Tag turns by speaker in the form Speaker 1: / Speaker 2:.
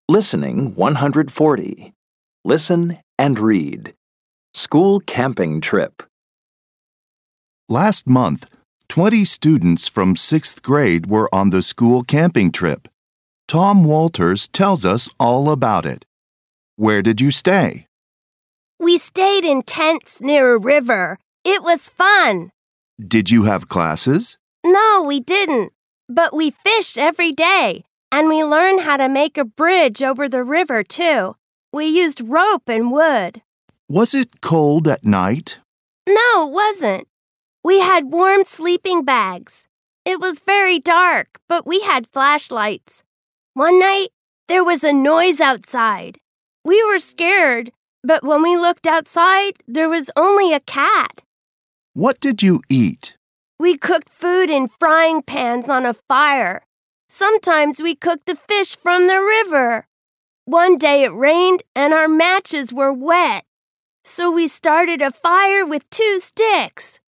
Speaker 1: Listening 140. Listen and read. School camping trip.
Speaker 2: Last month, 20 students from 6th grade were on the school camping trip. Tom Walters tells us all about it. Where did you stay?
Speaker 3: We stayed in tents near a river. It was fun.
Speaker 2: Did you have classes?
Speaker 3: No, we didn't. But we fished every day, and we learned how to make a bridge over the river, too. We used rope and wood.
Speaker 2: Was it cold at night?
Speaker 3: No, it wasn't. We had warm sleeping bags. It was very dark, but we had flashlights. One night, there was a noise outside. We were scared, but when we looked outside, there was only a cat.
Speaker 2: What did you eat?
Speaker 3: We cooked food in frying pans on a fire. Sometimes we cooked the fish from the river. One day it rained and our matches were wet. So we started a fire with 2 sticks.